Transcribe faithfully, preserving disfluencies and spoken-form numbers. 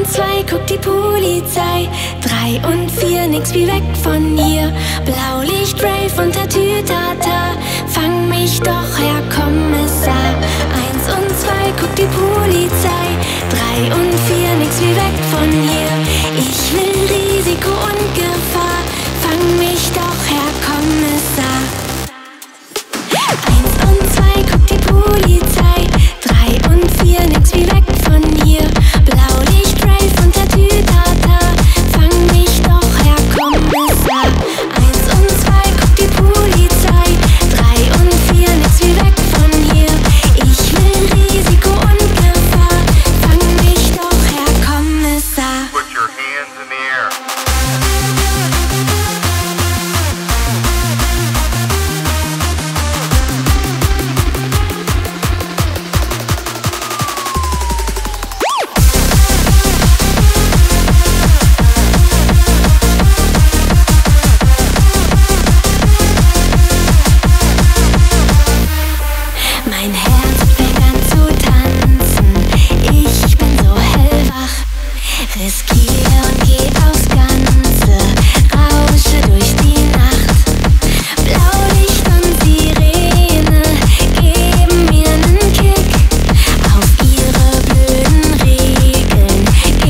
zwei guckt die Polizei. Drei und vier, nix wie weg von hier. Blaulicht, Rave und Tatütata. Fang mich doch, Herr Kommissar. Eins und zwei guckt die Polizei. Drei und